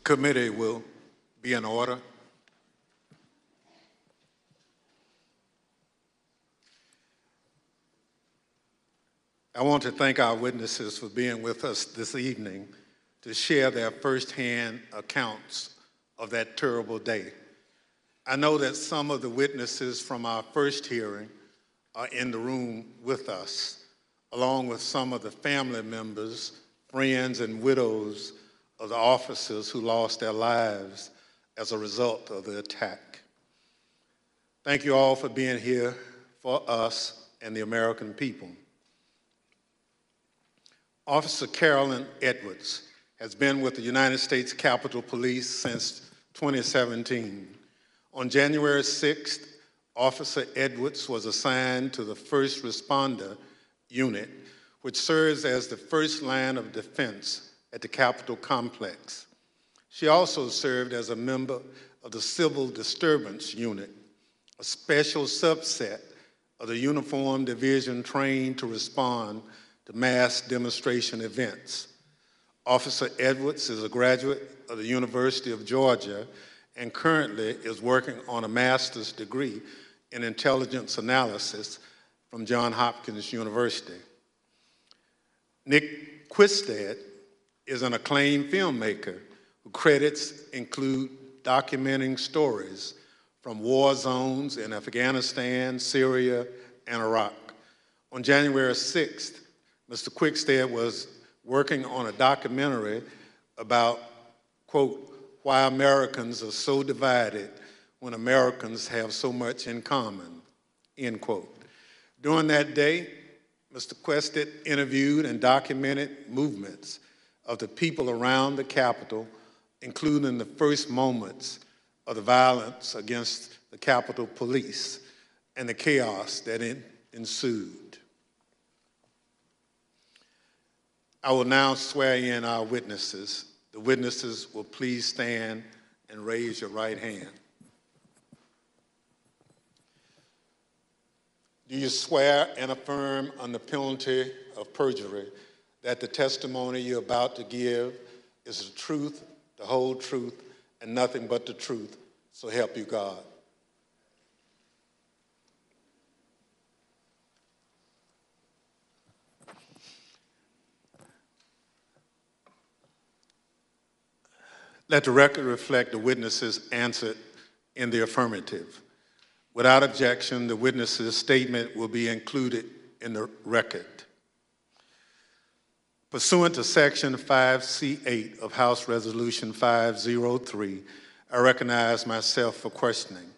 committee will be in order. I want to thank our witnesses for being with us this evening to share their firsthand accounts of that terrible day. I know that some of the witnesses from our first hearing are in the room with us, along with some of the family members, friends, and widows of the officers who lost their lives as a result of the attack. Thank you all for being here for us and the American people. Officer Carolyn Edwards has been with the United States Capitol Police since 2017. On January 6th, Officer Edwards was assigned to the First Responder Unit, which serves as the first line of defense at the Capitol complex. She also served as a member of the Civil Disturbance Unit, a special subset of the uniformed division trained to respond to mass demonstration events. Officer Edwards is a graduate of the University of Georgia and currently is working on a master's degree in intelligence analysis from Johns Hopkins University. Nick Quistad is an acclaimed filmmaker whose credits include documenting stories from war zones in Afghanistan, Syria, and Iraq. On January 6th, Mr. Quistad was working on a documentary about, quote, why Americans are so divided when Americans have so much in common, end quote. During that day, Mr. Quistad interviewed and documented movements of the people around the Capitol, including the first moments of the violence against the Capitol Police and the chaos that ensued. I will now swear in our witnesses. The witnesses will please stand and raise your right hand. Do you swear and affirm under penalty of perjury that the testimony you're about to give is the truth, the whole truth, and nothing but the truth, so help you God? Let the record reflect the witnesses answered in the affirmative. Without objection, the witness's statement will be included in the record. Pursuant to Section 5C8 of House Resolution 503, I recognize myself for questioning.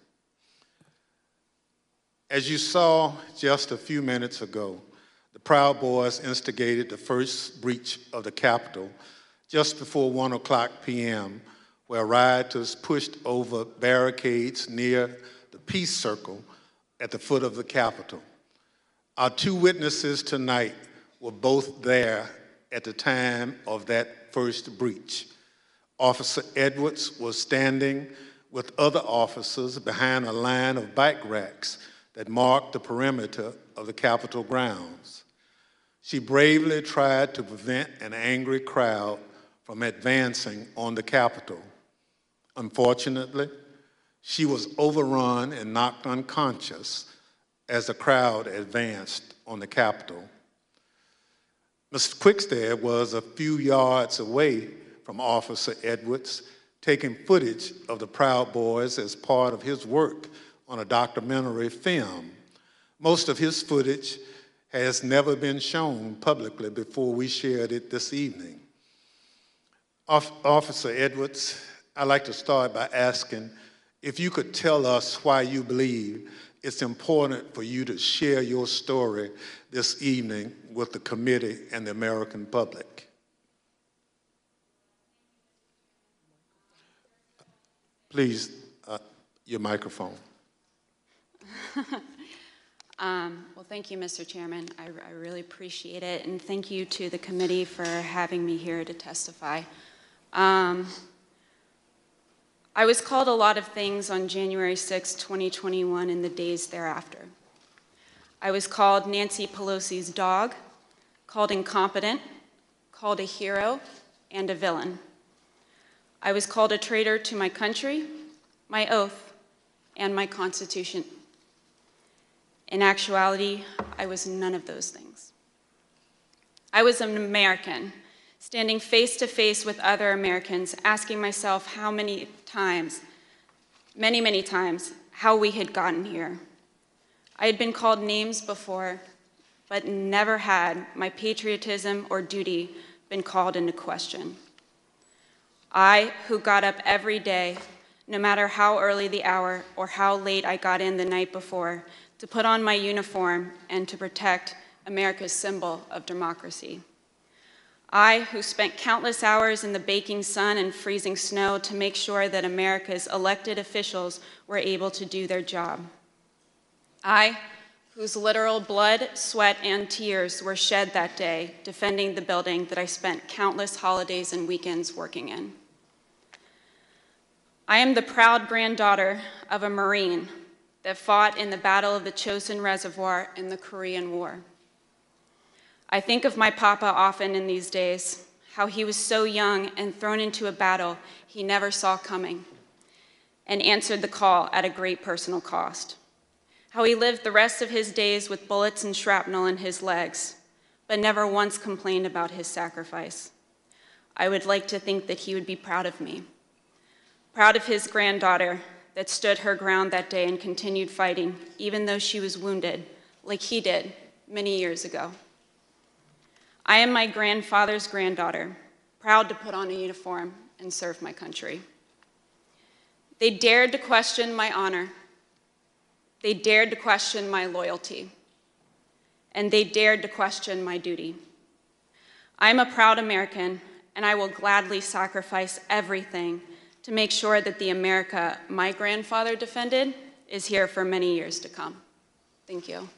As you saw just a few minutes ago, the Proud Boys instigated the first breach of the Capitol just before 1 o'clock p.m., where rioters pushed over barricades near the Peace Circle at the foot of the Capitol. Our two witnesses tonight were both there at the time of that first breach. Officer Edwards was standing with other officers behind a line of bike racks that marked the perimeter of the Capitol grounds. She bravely tried to prevent an angry crowd from advancing on the Capitol. Unfortunately, she was overrun and knocked unconscious as the crowd advanced on the Capitol. Mr. Quistad was a few yards away from Officer Edwards, taking footage of the Proud Boys as part of his work on a documentary film. Most of his footage has never been shown publicly before we shared it this evening. Officer Edwards, I'd like to start by asking if you could tell us why you believe it's important for you to share your story this evening with the committee and the American public. Please, your microphone. Well, thank you, Mr. Chairman. I really appreciate it, and thank you to the committee for having me here to testify. I was called a lot of things on January 6, 2021 and the days thereafter. I was called Nancy Pelosi's dog, called incompetent, called a hero, and a villain. I was called a traitor to my country, my oath, and my Constitution. In actuality, I was none of those things. I was an American, standing face to face with other Americans, asking myself how many times, many times, how we had gotten here. I had been called names before, but never had my patriotism or duty been called into question. I, who got up every day, no matter how early the hour or how late I got in the night before, to put on my uniform and to protect America's symbol of democracy. I, who spent countless hours in the baking sun and freezing snow to make sure that America's elected officials were able to do their job. I, whose literal blood, sweat, and tears were shed that day defending the building that I spent countless holidays and weekends working in. I am the proud granddaughter of a Marine that fought in the Battle of the Chosin Reservoir in the Korean War. I think of my papa often in these days, how he was so young and thrown into a battle he never saw coming and answered the call at a great personal cost. How he lived the rest of his days with bullets and shrapnel in his legs, but never once complained about his sacrifice. I would like to think that he would be proud of me, proud of his granddaughter that stood her ground that day and continued fighting, even though she was wounded, like he did many years ago. I am my grandfather's granddaughter, proud to put on a uniform and serve my country. They dared to question my honor. They dared to question my loyalty. And they dared to question my duty. I am a proud American, and I will gladly sacrifice everything to make sure that the America my grandfather defended is here for many years to come. Thank you.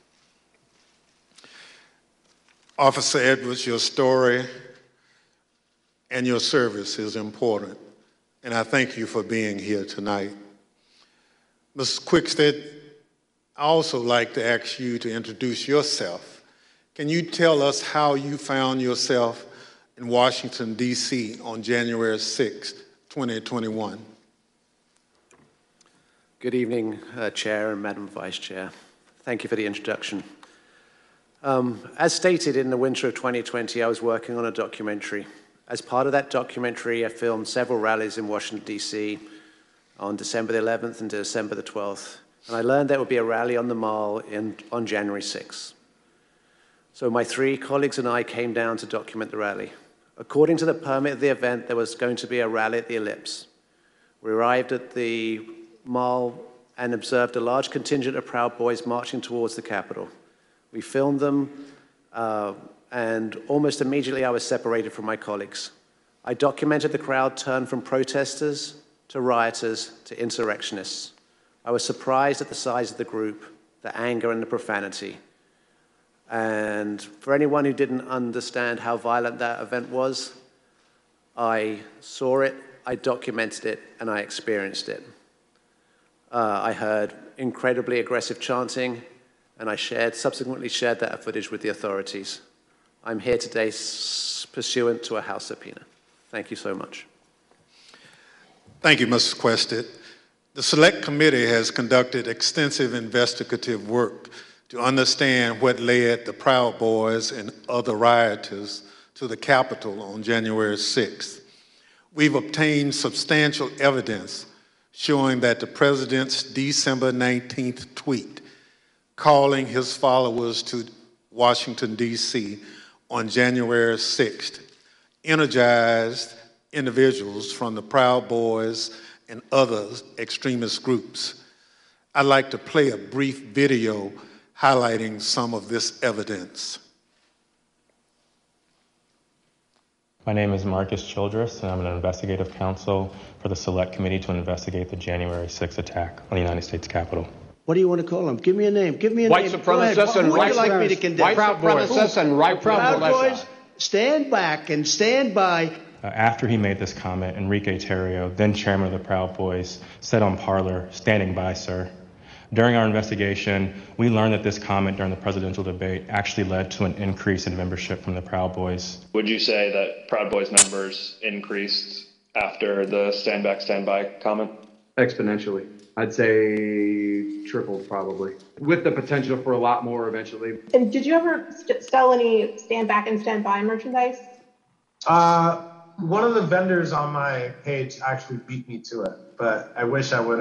Officer Edwards, your story and your service is important, and I thank you for being here tonight. Ms. Quickstead, I also like to ask you to introduce yourself. Can you tell us how you found yourself in Washington, D.C. on January 6, 2021? Good evening, Chair and Madam Vice Chair. Thank you for the introduction. As stated, in the winter of 2020, I was working on a documentary. As part of that documentary, I filmed several rallies in Washington, D.C. on December the 11th and December the 12th. And I learned there would be a rally on the Mall on January 6th. So my 3 colleagues and I came down to document the rally. According to the permit of the event, there was going to be a rally at the Ellipse. We arrived at the Mall and observed a large contingent of Proud Boys marching towards the Capitol. We filmed them, and almost immediately I was separated from my colleagues. I documented the crowd turn from protesters to rioters to insurrectionists. I was surprised at the size of the group, the anger and the profanity. And for anyone who didn't understand how violent that event was, I saw it, I documented it, and I experienced it. I heard incredibly aggressive chanting, and I subsequently shared that footage with the authorities. I'm here today pursuant to a House subpoena. Thank you so much. Thank you, Mrs. Quested. The Select Committee has conducted extensive investigative work to understand what led the Proud Boys and other rioters to the Capitol on January 6th. We've obtained substantial evidence showing that the President's December 19th tweet calling his followers to Washington, D.C. on January 6th energized individuals from the Proud Boys and other extremist groups. I'd like to play a brief video highlighting some of this evidence. My name is Marcus Childress, and I'm an investigative counsel for the Select Committee to investigate the January 6th attack on the United States Capitol. What do you want to call them? Give me a name. Give me a White name. supremacists and Who would you like me to condemn? White supremacists and right Proud Boys, stand back and stand by. After he made this comment, Enrique Terrio, then chairman of the Proud Boys, said on Parler, "Standing by, sir." During our investigation, we learned that this comment during the presidential debate actually led to an increase in membership from the Proud Boys. Would you say that Proud Boys members increased after the stand back, stand by comment? Exponentially. I'd say tripled probably, with the potential for a lot more eventually. And did you ever sell any stand back and stand by merchandise? One of the vendors on my page actually beat me to it, but I wish I would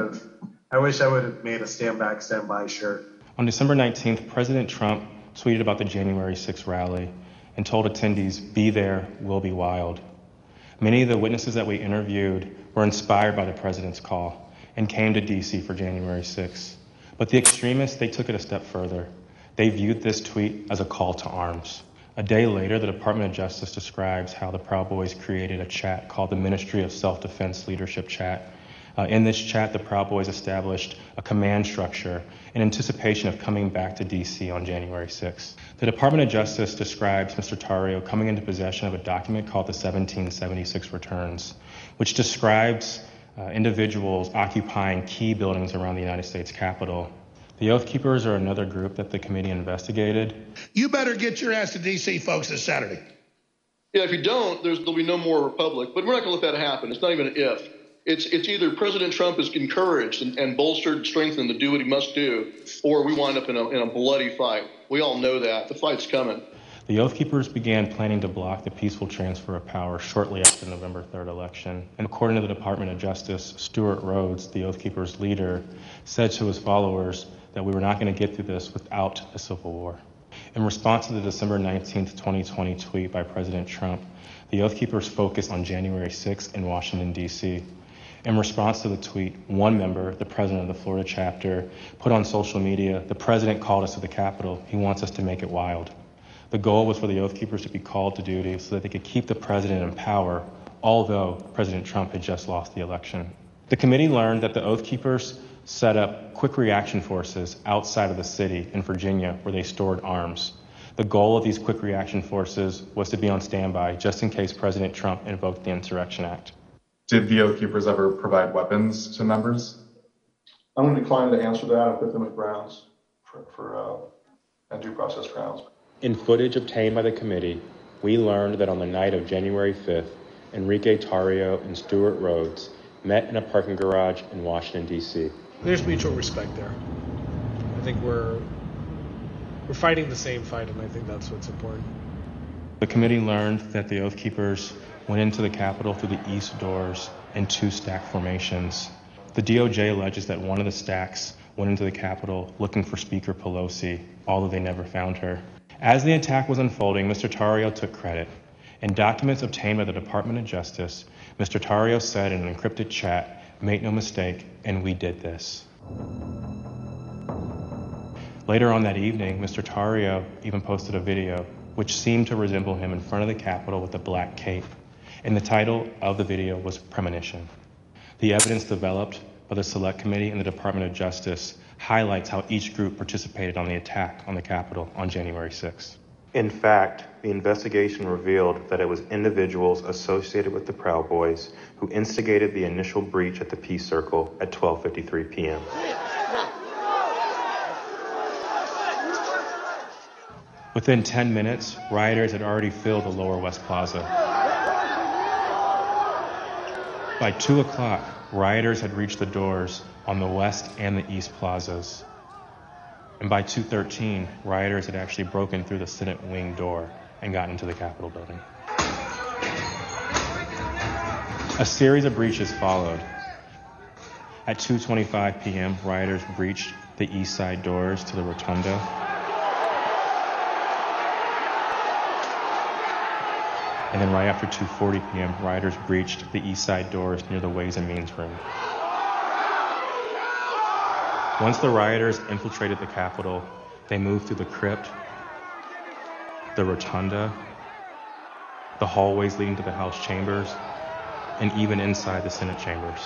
have made a stand back, stand by shirt. On December 19th, President Trump tweeted about the January 6th rally and told attendees, "Be there, we'll be wild." Many of the witnesses that we interviewed were inspired by the president's call and came to DC for January 6th. But the extremists, they took it a step further. They viewed this tweet as a call to arms. A day later, the Department of Justice describes how the Proud Boys created a chat called the Ministry of Self-Defense Leadership Chat. In this chat, the Proud Boys established a command structure in anticipation of coming back to DC on January 6th. The Department of Justice describes Mr. Tarrio coming into possession of a document called the 1776 Returns, which describes individuals occupying key buildings around the United States Capitol. The Oath Keepers are another group that the committee investigated. You better get your ass to DC, folks, this Saturday. Yeah, if you don't, there'll be no more Republic. But we're not going to let that happen. It's not even an if. It's either President Trump is encouraged and bolstered and strengthened to do what he must do, or we wind up in a bloody fight. We all know that. The fight's coming. The Oath Keepers began planning to block the peaceful transfer of power shortly after the November 3rd election. And according to the Department of Justice, Stuart Rhodes, the Oath Keepers leader, said to his followers that we were not going to get through this without a civil war. In response to the December 19th, 2020 tweet by President Trump, the Oath Keepers focused on January 6th in Washington, D.C. In response to the tweet, one member, the president of the Florida chapter, put on social media, "The president called us to the Capitol. He wants us to make it wild." The goal was for the Oath Keepers to be called to duty so that they could keep the president in power, although President Trump had just lost the election. The committee learned that the Oath Keepers set up quick reaction forces outside of the city in Virginia where they stored arms. The goal of these quick reaction forces was to be on standby just in case President Trump invoked the Insurrection Act. Did the Oath Keepers ever provide weapons to members? I'm going to decline to answer that and put them at grounds and due process grounds. In footage obtained by the committee, we learned that on the night of January 5th, Enrique Tarrio and Stuart Rhodes met in a parking garage in Washington, D.C. There's mutual respect there. I think we're fighting the same fight, and I think that's what's important. The committee learned that the Oath Keepers went into the Capitol through the east doors in two stack formations. The DOJ alleges that one of the stacks went into the Capitol looking for Speaker Pelosi, although they never found her. As the attack was unfolding, Mr. Tarrio took credit. In documents obtained by the Department of Justice, Mr. Tarrio said in an encrypted chat, "Make no mistake, and we did this." Later on that evening, Mr. Tarrio even posted a video which seemed to resemble him in front of the Capitol with a black cape. And the title of the video was Premonition. The evidence developed by the Select Committee and the Department of Justice highlights how each group participated on the attack on the Capitol on January 6th. In fact, the investigation revealed that it was individuals associated with the Proud Boys who instigated the initial breach at the Peace Circle at 12:53 p.m. Within 10 minutes, rioters had already filled the Lower West Plaza. By 2 o'clock, rioters had reached the doors on the West and the East Plazas. And by 2:13, rioters had actually broken through the Senate wing door and gotten into the Capitol building. A series of breaches followed. At 2:25 p.m., rioters breached the east side doors to the Rotunda. And then right after 2:40 p.m., rioters breached the east side doors near the Ways and Means room. Once the rioters infiltrated the Capitol, they moved through the crypt, the rotunda, the hallways leading to the House chambers, and even inside the Senate chambers.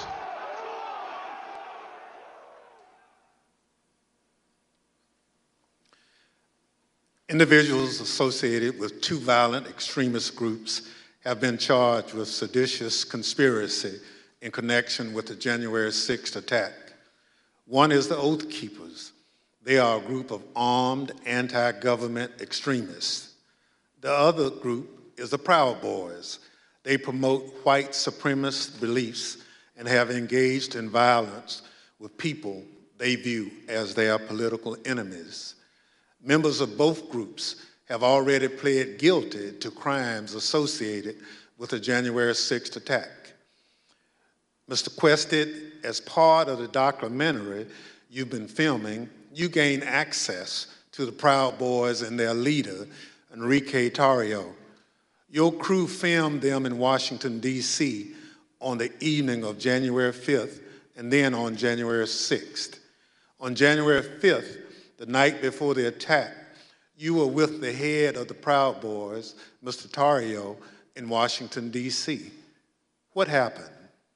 Individuals associated with two violent extremist groups have been charged with seditious conspiracy in connection with the January 6th attack. One is the Oath Keepers. They are a group of armed anti-government extremists. The other group is the Proud Boys. They promote white supremacist beliefs and have engaged in violence with people they view as their political enemies. Members of both groups have already pled guilty to crimes associated with the January 6th attack. Mr. Quested, as part of the documentary you've been filming, you gained access to the Proud Boys and their leader, Enrique Tarrio. Your crew filmed them in Washington, D.C. on the evening of January 5th and then on January 6th. On January 5th, the night before the attack, you were with the head of the Proud Boys, Mr. Tarrio, in Washington, D.C. What happened?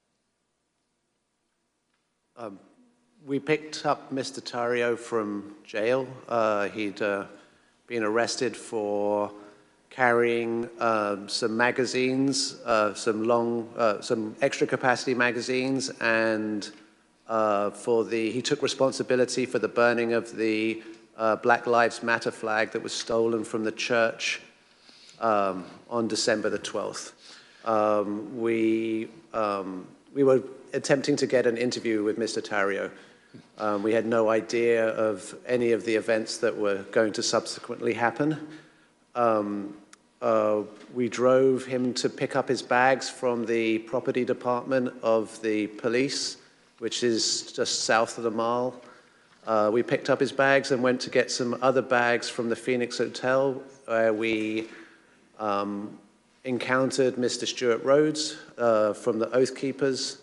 We picked up Mr. Tarrio from jail. He'd been arrested for carrying some magazines, some extra capacity magazines, and he took responsibility for the burning of the Black Lives Matter flag that was stolen from the church on December the 12th. We were attempting to get an interview with Mr. Tarrio. We had no idea of any of the events that were going to subsequently happen. We drove him to pick up his bags from the property department of the police, which is just south of the mall. We picked up his bags and went to get some other bags from the Phoenix Hotel, where we encountered Mr. Stuart Rhodes from the Oath Keepers.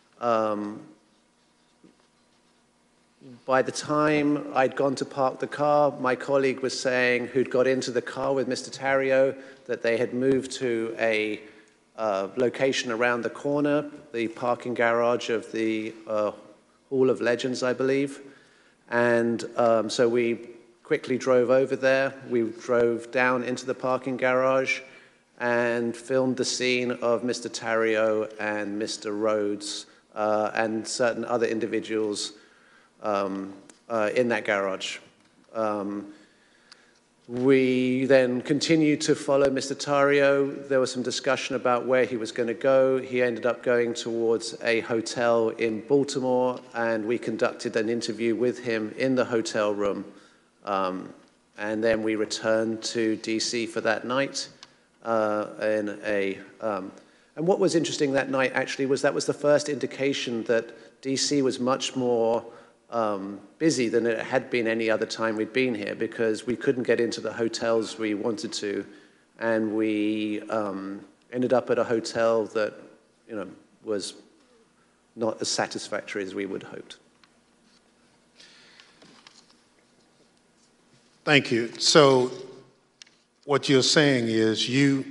By the time I'd gone to park the car, my colleague was saying, who'd got into the car with Mr. Tarrio, that they had moved to a location around the corner, the parking garage of the Hall of Legends, I believe. And so we quickly drove over there. We drove down into the parking garage and filmed the scene of Mr. Tarrio and Mr. Rhodes and certain other individuals in that garage. We then continued to follow Mr. Tarrio. There was some discussion about where he was going to go. He ended up going towards a hotel in Baltimore, and we conducted an interview with him in the hotel room. And then we returned to DC for that night. And what was interesting that night, actually, was that was the first indication that DC was much more busy than it had been any other time we'd been here, because we couldn't get into the hotels we wanted to, and we ended up at a hotel that, was not as satisfactory as we would have hoped. Thank you. So what you're saying is you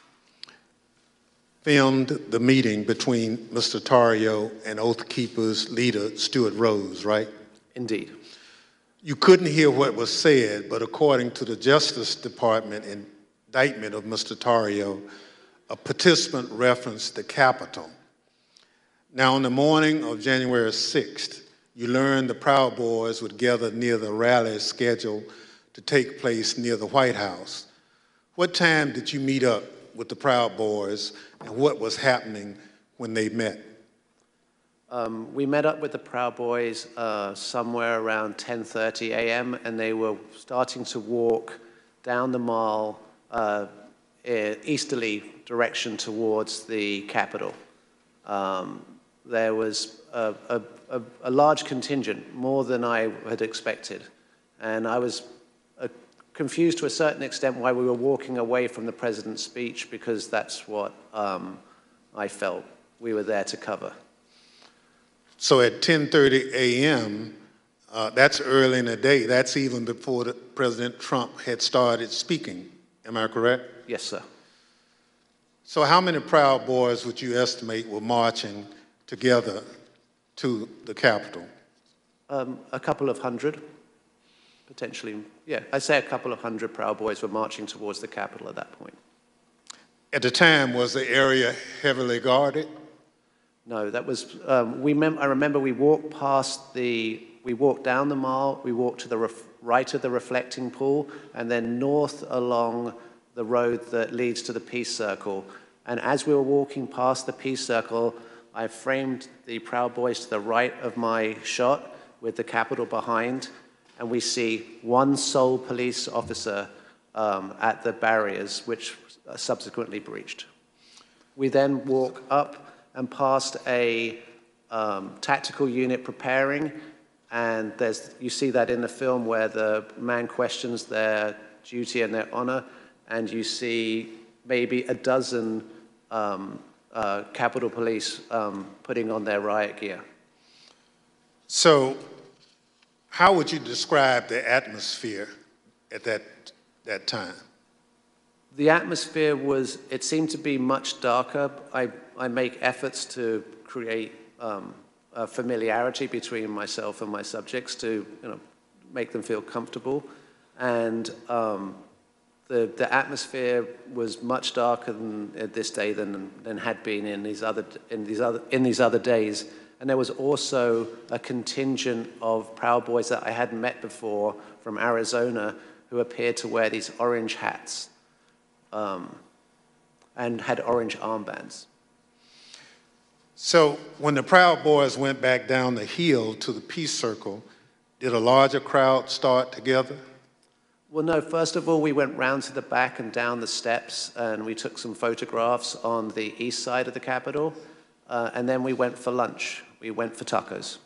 filmed the meeting between Mr. Tarrio and Oath Keepers leader Stuart Rhodes, right? Indeed. You couldn't hear what was said, but according to the Justice Department indictment of Mr. Tarrio, a participant referenced the Capitol. Now, on the morning of January 6th, you learned the Proud Boys would gather near the rally scheduled to take place near the White House. What time did you meet up with the Proud Boys, and what was happening when they met? We met up with the Proud Boys somewhere around 10:30 a.m., and they were starting to walk down the mall easterly direction towards the Capitol. There was a large contingent, more than I had expected, and I was confused to a certain extent why we were walking away from the president's speech, because that's what I felt we were there to cover. So at 10:30 a.m., that's early in the day. That's even before President Trump had started speaking. Am I correct? Yes, sir. So how many Proud Boys would you estimate were marching together to the Capitol? A couple of hundred. Potentially, yeah, I'd say a couple of hundred Proud Boys were marching towards the Capitol at that point. At the time, was the area heavily guarded? No, that was, I remember we walked we walked down the mall, we walked to the right of the reflecting pool, and then north along the road that leads to the Peace Circle. And as we were walking past the Peace Circle, I framed the Proud Boys to the right of my shot with the Capitol behind, and we see one sole police officer at the barriers, which subsequently breached. We then walk up and past a tactical unit preparing, and you see that in the film where the man questions their duty and their honor, and you see maybe a dozen Capitol Police putting on their riot gear. So, how would you describe the atmosphere at that time? The atmosphere it seemed to be much darker. I make efforts to create a familiarity between myself and my subjects to make them feel comfortable. And the atmosphere was much darker at this day than had been in these other days. And there was also a contingent of Proud Boys that I hadn't met before from Arizona who appeared to wear these orange hats and had orange armbands. So when the Proud Boys went back down the hill to the Peace Circle, did a larger crowd start together? Well, no. First of all, we went round to the back and down the steps, and we took some photographs on the east side of the Capitol, and then we went for lunch. We went for tacos.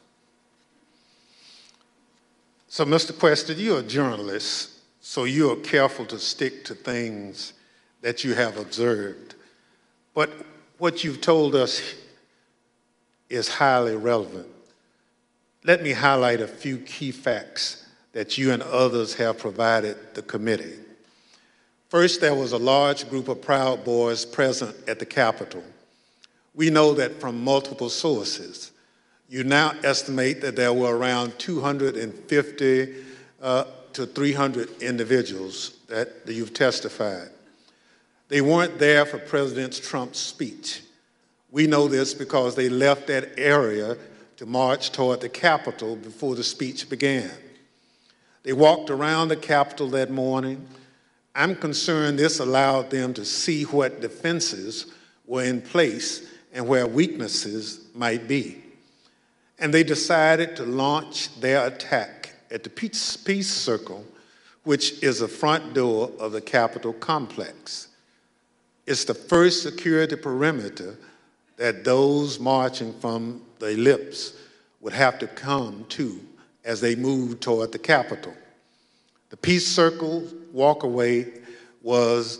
So, Mr. Questa, you're a journalist, so you're careful to stick to things that you have observed. But what you've told us is highly relevant. Let me highlight a few key facts that you and others have provided the committee. First, there was a large group of Proud Boys present at the Capitol. We know that from multiple sources. You now estimate that there were around 250 to 300 individuals that you've testified. They weren't there for President Trump's speech. We know this because they left that area to march toward the Capitol before the speech began. They walked around the Capitol that morning. I'm concerned this allowed them to see what defenses were in place and where weaknesses might be. And they decided to launch their attack at the Peace Circle, which is the front door of the Capitol complex. It's the first security perimeter that those marching from the ellipse would have to come to as they moved toward the Capitol. The Peace Circle walkway was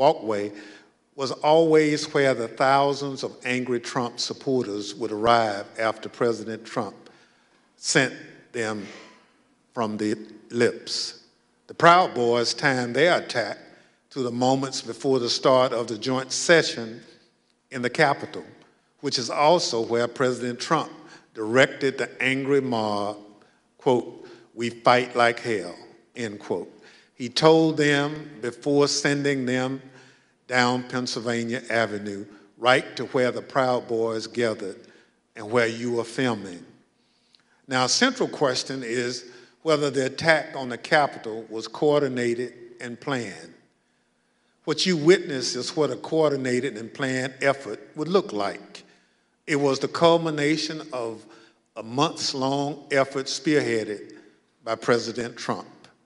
always where the thousands of angry Trump supporters would arrive after President Trump sent them from the ellipse. The Proud Boys timed their attack to the moments before the start of the joint session in the Capitol, which is also where President Trump directed the angry mob, quote, "We fight like hell," end quote. He told them before sending them down Pennsylvania Avenue, right to where the Proud Boys gathered and where you were filming. Now, a central question is whether the attack on the Capitol was coordinated and planned. What you witnessed is what a coordinated and planned effort would look like. It was the culmination of a months-long effort spearheaded by President Trump.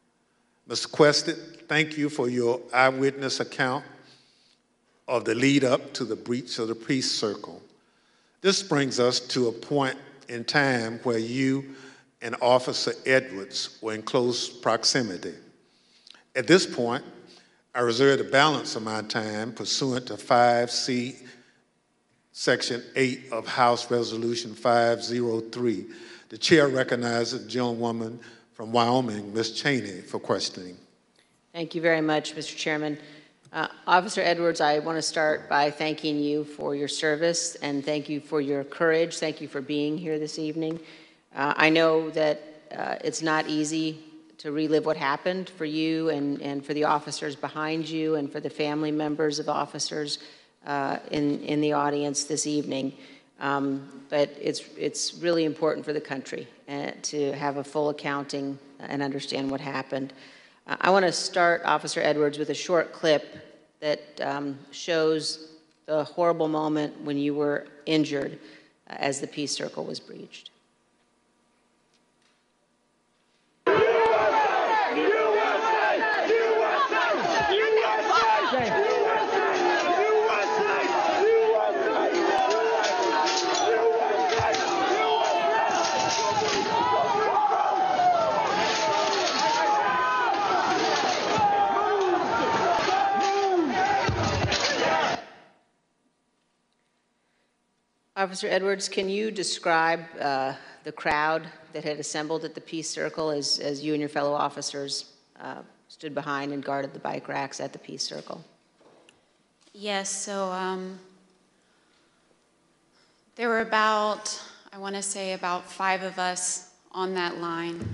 Mr. Questa, thank you for your eyewitness account of the lead up to the breach of the Peace Circle. This brings us to a point in time where you and Officer Edwards were in close proximity. At this point, I reserve the balance of my time pursuant to 5C, Section 8 of House Resolution 503. The chair recognizes the gentlewoman from Wyoming, Ms. Cheney, for questioning. Thank you very much, Mr. Chairman. Officer Edwards, I want to start by thanking you for your service and thank you for your courage. Thank you for being here this evening. I know that it's not easy to relive what happened for you and for the officers behind you and for the family members of officers in the audience this evening. But it's really important for the country to have a full accounting and understand what happened. I want to start, Officer Edwards, with a short clip that shows the horrible moment when you were injured as the peace circle was breached. Officer Edwards, can you describe the crowd that had assembled at the Peace Circle as you and your fellow officers stood behind and guarded the bike racks at the Peace Circle? Yes, so there were about, I want to say about 5 of us on that line.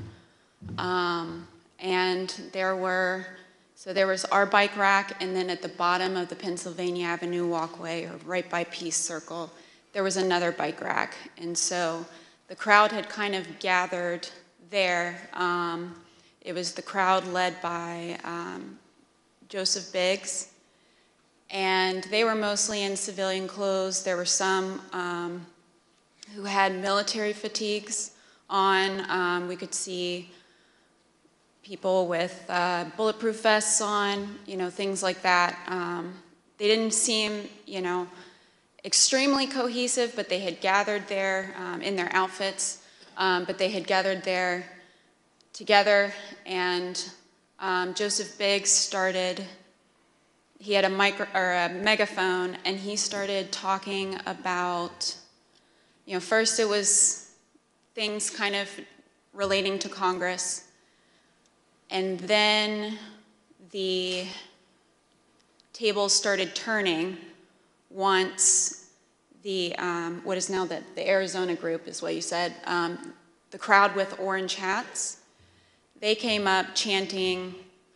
And there was our bike rack, and then at the bottom of the Pennsylvania Avenue walkway, or right by Peace Circle, there was another bike rack. And so the crowd had kind of gathered there. It was the crowd led by Joseph Biggs, and they were mostly in civilian clothes. There were some who had military fatigues on. We could see people with bulletproof vests on, things like that. They didn't seem, extremely cohesive, but they had gathered there in their outfits, but they had gathered there together, and Joseph Biggs started, he had a megaphone, and he started talking about, first it was things kind of relating to Congress, and then the tables started turning once the, what is now the Arizona group is what you said, the crowd with orange hats, they came up chanting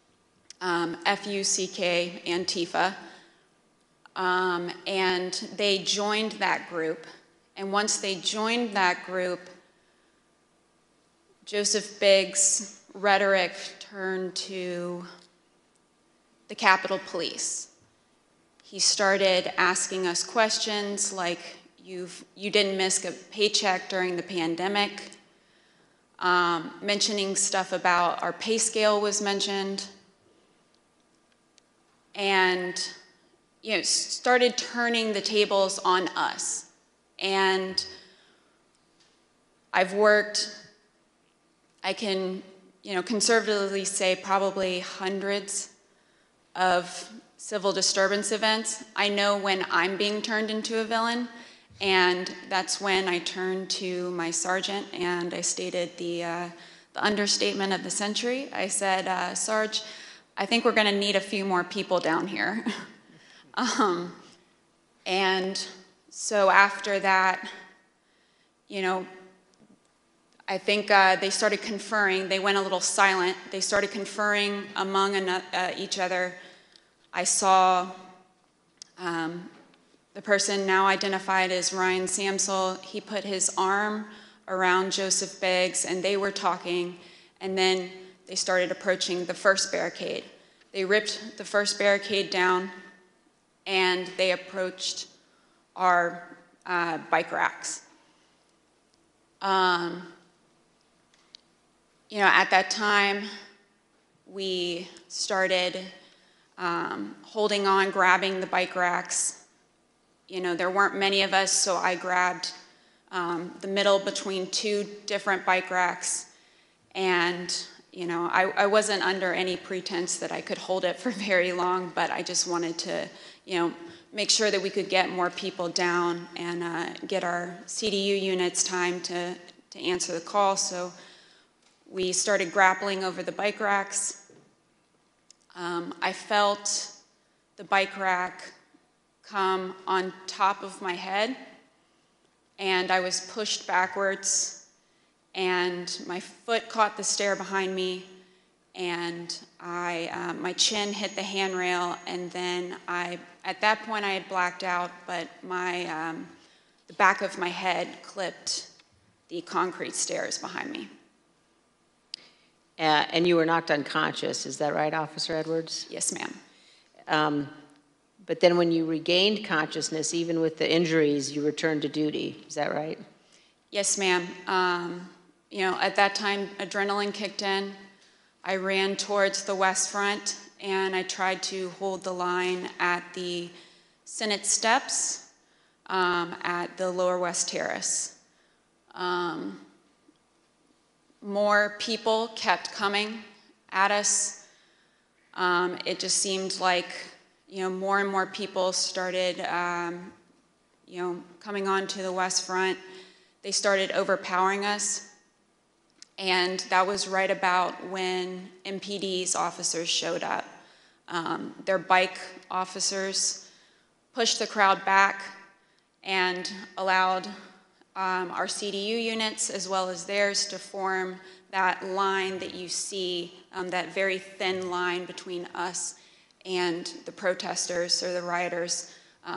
F-U-C-K, Antifa, and they joined that group. And once they joined that group, Joseph Biggs' rhetoric turned to the Capitol Police. He started asking us questions like, you didn't miss a paycheck during the pandemic, mentioning stuff about our pay scale was mentioned, and started turning the tables on us. And I've worked, I can conservatively say probably hundreds of civil disturbance events. I know when I'm being turned into a villain, and that's when I turned to my sergeant and I stated the understatement of the century. I said, Sarge, I think we're going to need a few more people down here. And so after that, I think they started conferring. They went a little silent. They started conferring among each other. I saw the person now identified as Ryan Samsel. He put his arm around Joseph Biggs, and they were talking, and then they started approaching the first barricade. They ripped the first barricade down, and they approached our bike racks. At that time, we started holding on, grabbing the bike racks. There weren't many of us, so I grabbed the middle between 2 different bike racks, and I wasn't under any pretense that I could hold it for very long, but I just wanted to, make sure that we could get more people down and get our CDU units time to answer the call. So we started grappling over the bike racks. I felt the bike rack come on top of my head, and I was pushed backwards, and my foot caught the stair behind me, and my chin hit the handrail, and then at that point I had blacked out, but the back of my head clipped the concrete stairs behind me. And you were knocked unconscious, is that right, Officer Edwards? Yes, ma'am. but then when you regained consciousness, even with the injuries, you returned to duty. Is that right? Yes, ma'am. At that time, adrenaline kicked in. I ran towards the West Front, and I tried to hold the line at the Senate steps at the Lower West Terrace. More people kept coming at us. It just seemed like, more and more people started, coming onto the West Front. They started overpowering us. And that was right about when MPD's officers showed up. Their bike officers pushed the crowd back and allowed our CDU units as well as theirs to form that line that you see, that very thin line between us and the protesters or the rioters,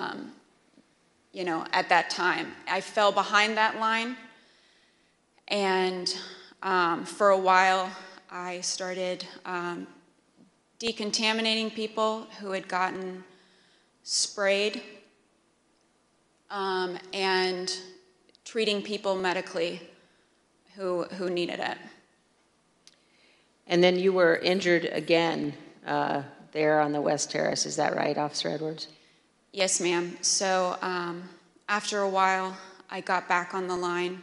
at that time. I fell behind that line, and for a while I started decontaminating people who had gotten sprayed and treating people medically who needed it. And then you were injured again there on the West Terrace. Is that right, Officer Edwards? Yes, ma'am. So after a while, I got back on the line.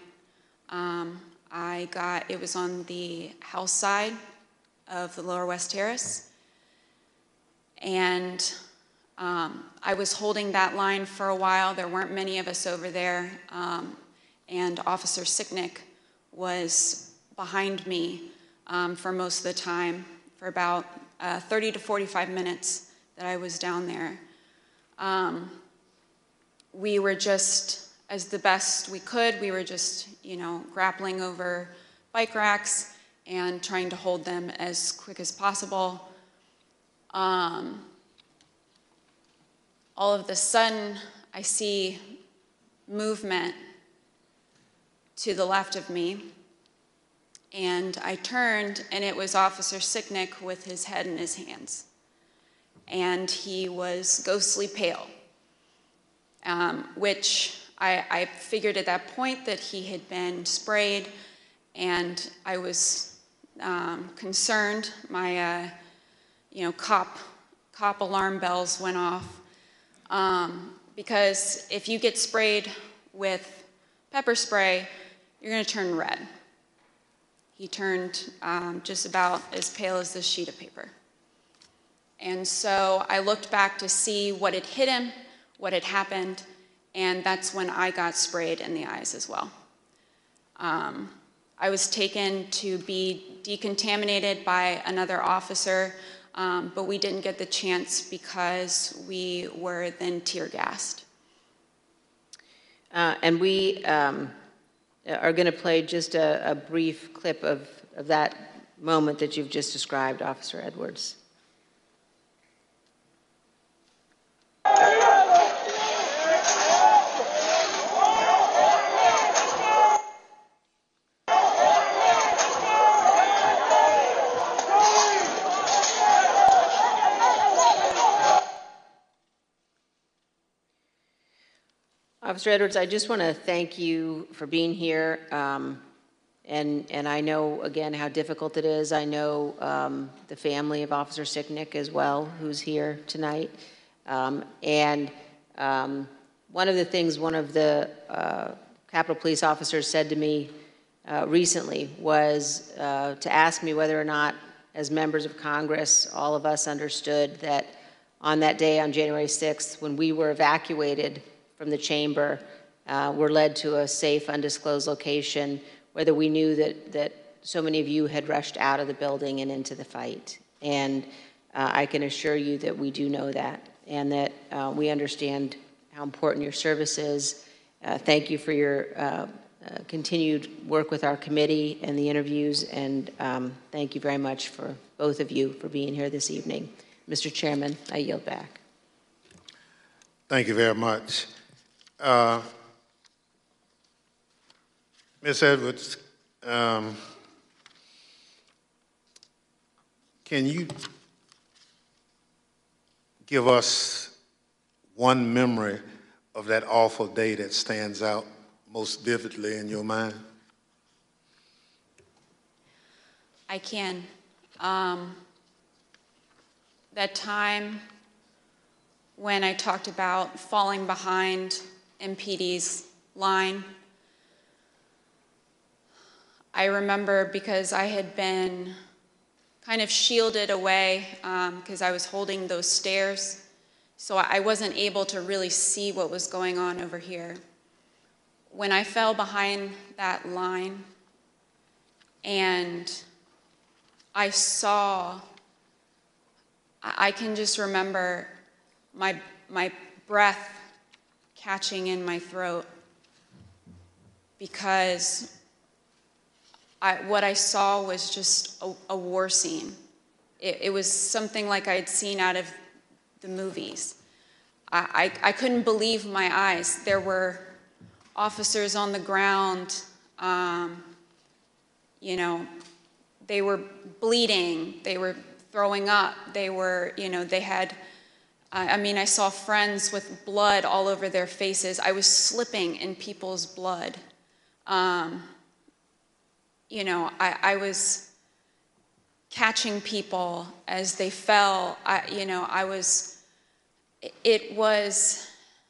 It was on the house side of the Lower West Terrace. And I was holding that line for a while. There weren't many of us over there. And Officer Sicknick was behind me for most of the time, for about 30 to 45 minutes that I was down there. We were just, as the best we could, we were just, grappling over bike racks and trying to hold them as quick as possible. All of a sudden, I see movement to the left of me, and I turned, and it was Officer Sicknick with his head in his hands. And he was ghostly pale, which I figured at that point that he had been sprayed, and I was concerned. My, cop alarm bells went off, because if you get sprayed with pepper spray, you're going to turn red. He turned just about as pale as this sheet of paper. And so I looked back to see what had hit him, what had happened, and that's when I got sprayed in the eyes as well. I was taken to be decontaminated by another officer, but we didn't get the chance because we were then tear gassed. And we are going to play just a brief clip of that moment that you've just described, Officer Edwards. Officer Edwards, I just want to thank you for being here. And I know, again, how difficult it is. I know the family of Officer Sicknick as well, who's here tonight. One of the things one of the Capitol Police officers said to me recently was to ask me whether or not, as members of Congress, all of us understood that on that day, on January 6th, when we were evacuated from the chamber, were led to a safe, undisclosed location, whether we knew that so many of you had rushed out of the building and into the fight. And I can assure you that we do know that, and that we understand how important your service is. Thank you for your continued work with our committee and the interviews, and thank you very much for both of you for being here this evening. Mr. Chairman, I yield back. Thank you very much. Ms. Edwards, can you give us one memory of that awful day that stands out most vividly in your mind? I can. That time when I talked about falling behind MPD's line, I remember because I had been kind of shielded away because I was holding those stairs, so I wasn't able to really see what was going on over here. When I fell behind that line and I can just remember my breath catching in my throat because what I saw was just a war scene. It was something like I'd seen out of the movies. I couldn't believe my eyes. There were officers on the ground, you know, they were bleeding, they were throwing up, they were, you know, they had, I mean, I saw friends with blood all over their faces. I was slipping in people's blood. You know, I was catching people as they fell. It was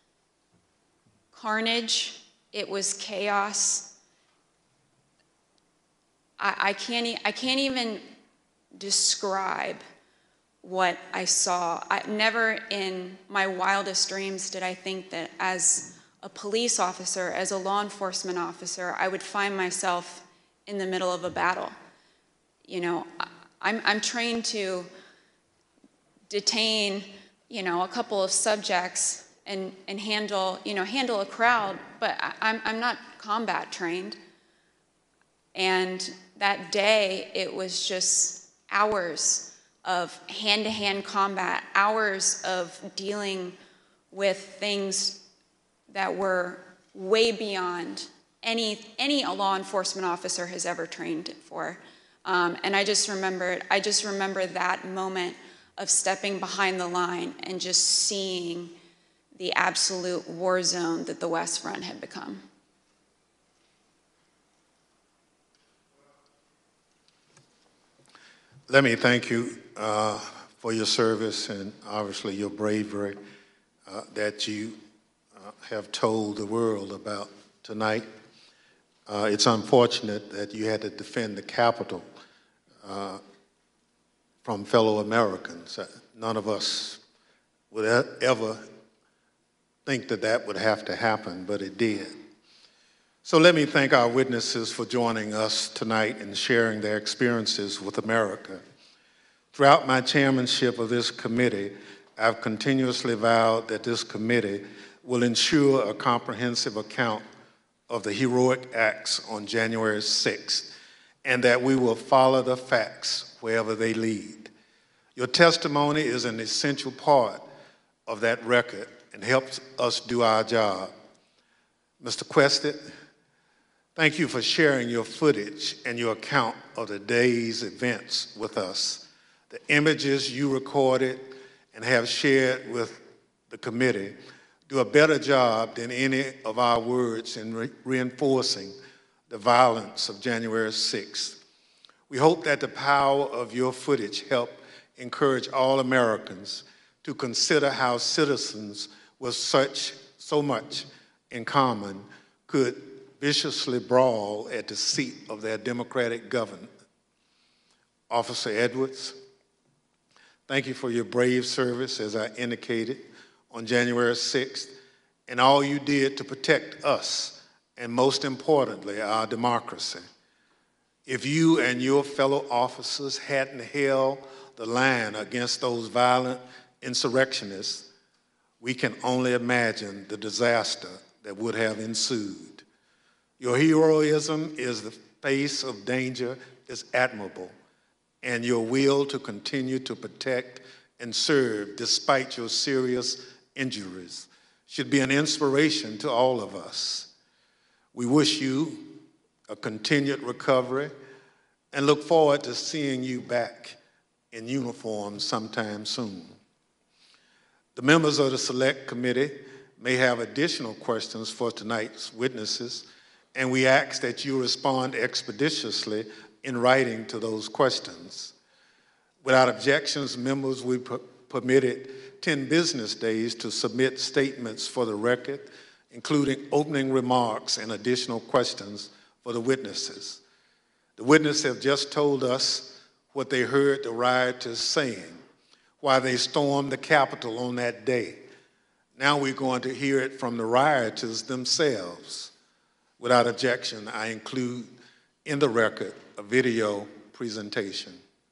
carnage. It was chaos. I can't even describe what I saw. Never in my wildest dreams did I think that as a police officer, as a law enforcement officer, I would find myself in the middle of a battle. You know, I'm trained to detain, you know, a couple of subjects and handle a crowd, but I'm not combat trained. And that day, it was just hours of hand-to-hand combat, hours of dealing with things that were way beyond any law enforcement officer has ever trained for. And I just remember that moment of stepping behind the line and just seeing the absolute war zone that the West Front had become. Let me thank you for your service and obviously your bravery that you have told the world about tonight. It's unfortunate that you had to defend the Capitol from fellow Americans. None of us would ever think that that would have to happen, but it did. So let me thank our witnesses for joining us tonight and sharing their experiences with America. Throughout my chairmanship of this committee, I've continuously vowed that this committee will ensure a comprehensive account of the heroic acts on January 6th, and that we will follow the facts wherever they lead. Your testimony is an essential part of that record and helps us do our job. Mr. Quested, thank you for sharing your footage and your account of the day's events with us. The images you recorded and have shared with the committee do a better job than any of our words in reinforcing the violence of January 6th. We hope that the power of your footage help encourage all Americans to consider how citizens with so much in common could viciously brawl at the seat of their democratic government. Officer Edwards, thank you for your brave service, as I indicated, on January 6th, and all you did to protect us, and most importantly, our democracy. If you and your fellow officers hadn't held the line against those violent insurrectionists, we can only imagine the disaster that would have ensued. Your heroism in the face of danger is admirable, and your will to continue to protect and serve despite your serious injuries should be an inspiration to all of us. We wish you a continued recovery and look forward to seeing you back in uniform sometime soon. The members of the Select Committee may have additional questions for tonight's witnesses, and we ask that you respond expeditiously in writing to those questions. Without objections, members will be permitted 10 business days to submit statements for the record, including opening remarks and additional questions for the witnesses. The witnesses have just told us what they heard the rioters saying while they stormed the Capitol on that day. Now we're going to hear it from the rioters themselves. Without objection, I include in the record a video presentation.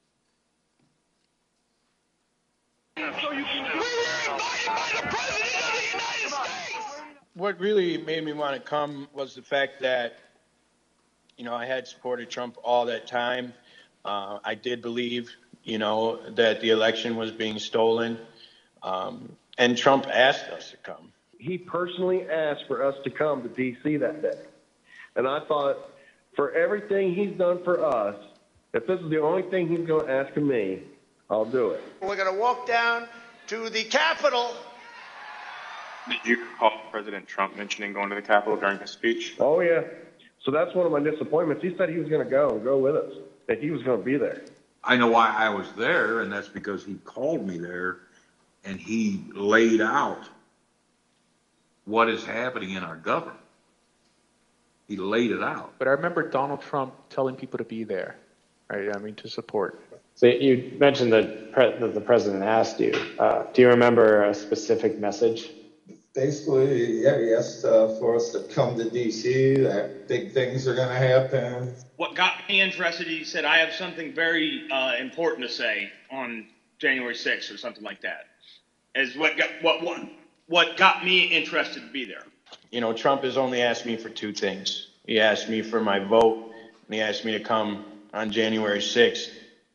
What really made me want to come was the fact that, you know, I had supported Trump all that time. I did believe, you know, that the election was being stolen. And Trump asked us to come. He personally asked for us to come to D.C. that day. And I thought, for everything he's done for us, if this is the only thing he's going to ask of me, I'll do it. We're going to walk down to the Capitol. Did you recall President Trump mentioning going to the Capitol during his speech? Oh, yeah. So that's one of my disappointments. He said he was going to go and go with us, that he was going to be there. I know why I was there, and that's because he called me there, and he laid out what is happening in our government. He laid it out. But I remember Donald Trump telling people to be there, right? I mean, to support. So you mentioned that the president asked you. Do you remember a specific message? Basically, yeah, he asked for us to come to D.C., that big things are going to happen. What got me interested, he said, I have something very important to say on January 6th or something like that, is what got me interested to be there. You know, Trump has only asked me for two things. He asked me for my vote, and he asked me to come on January 6th.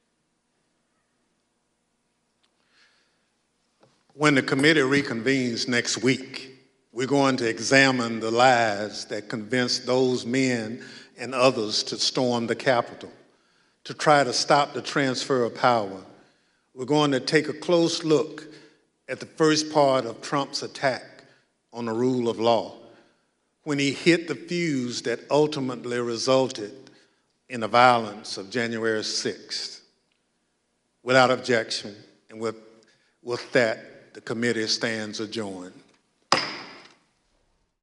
When the committee reconvenes next week, we're going to examine the lies that convinced those men and others to storm the Capitol, to try to stop the transfer of power. We're going to take a close look at the first part of Trump's attack on the rule of law, when he hit the fuse that ultimately resulted in the violence of January 6th. Without objection, and with that, the committee stands adjourned.